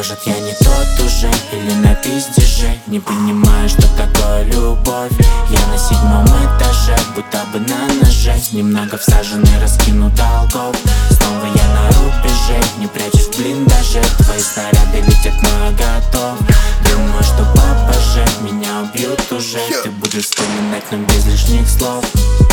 Может, я не тот уже, или на пиздеже. Не понимаю, что такое любовь. Я на 7-м этаже, будто бы на ноже. Немного всаженный, раскину долгов. Снова я на рубеже, не прячусь в блиндаже. Твои снаряды летят, но я готов. Думаю, что попозже меня убьют уже. Ты будешь вспоминать, но без лишних слов.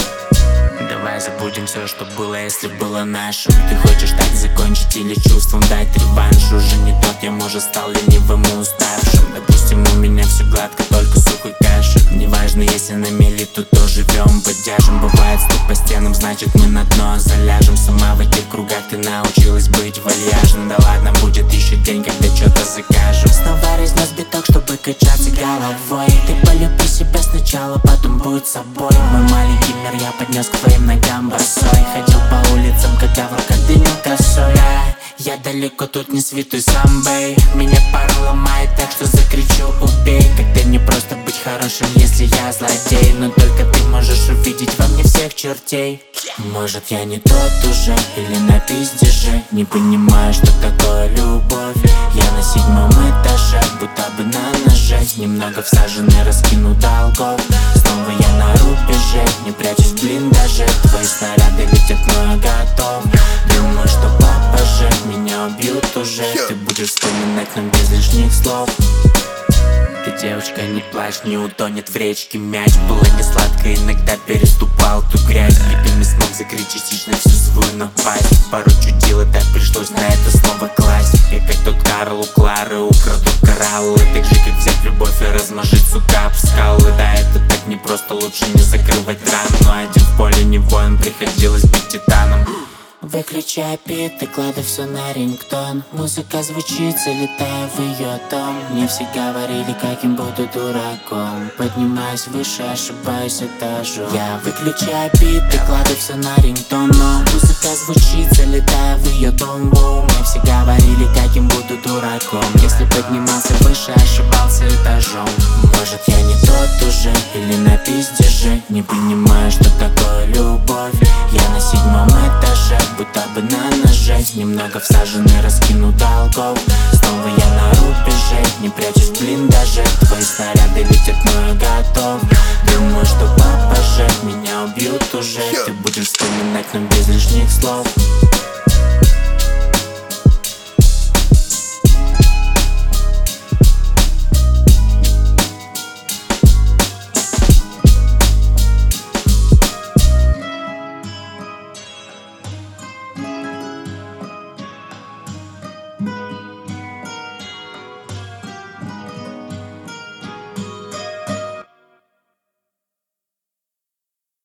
Давай забудем все, что было, если было нашим. Ты хочешь так закончить или чувством дать реванш? Уже не тот я, может, стал ленивым и уставшим. Допустим, у меня все гладко, только сухой кашель. Неважно, если на мели, тут то живем, поддержим. Бывает стук по стенам, значит мы на дно заляжем. Сама в этих кругах ты научилась быть вальяжной. Да ладно, будет еще день, когда что-то закажем. Снова разнес биток, чтобы качаться головой. Ты полюби себя сначала, потом будь собой. Мой маленький мир я поднес к твоим ногам босой. Ходил по улицам, когда в руках дымил косой. Я далеко, тут не святой самбей. Меня пара ломает, так что закричу убей. Когда не просто быть хорошим, если я злодей. Но только ты можешь увидеть во мне всех чертей. Может, я не тот уже, или на пиздеже. Не понимаю, что такое любовь. Я на 7-м этаже, будто бы на ноже. Немного всаженный, раскину долгов. Снова я на рубеже, не прячусь в блиндаже. Твои снаряды летят, но я готов. Думаю, что попозже меня убьют уже. Ты будешь вспоминать, но без лишних слов. Ты, девочка, не плачь, не утонет в речке мяч. Было не сладко, иногда переступал ту грязь. Либо не смог закрыть частично всю свою напасть. Пару чудил, и так пришлось на это снова класть. Я как тот Карл у Клары украду кораллы. Так же, как взять любовь и размажить, сука, об скалы. Да, это так не просто, лучше не закрывать рану. Но один в поле не воин, приходилось быть титаном. Выключай бит и кладу все на рингтон. Музыка звучит, залетая в ее дом. Мне все говорили, каким буду дураком. Поднимаюсь выше, ошибаюсь этажом. Я выключаю бит и кладу все на рингтон. Но музыка звучит, залетая в ее дом. Мне все говорили, каким буду дураком. Если поднимался выше, ошибался этажом. Может, я не тот уже, или на пиздеже. Не понимаю, что такое любовь. Я на 7-м этаже, будто бы на ноже. Немного всаженный, раскину долгов. Снова я на рубеже, не прячусь в блиндаже. Твои снаряды летят, но я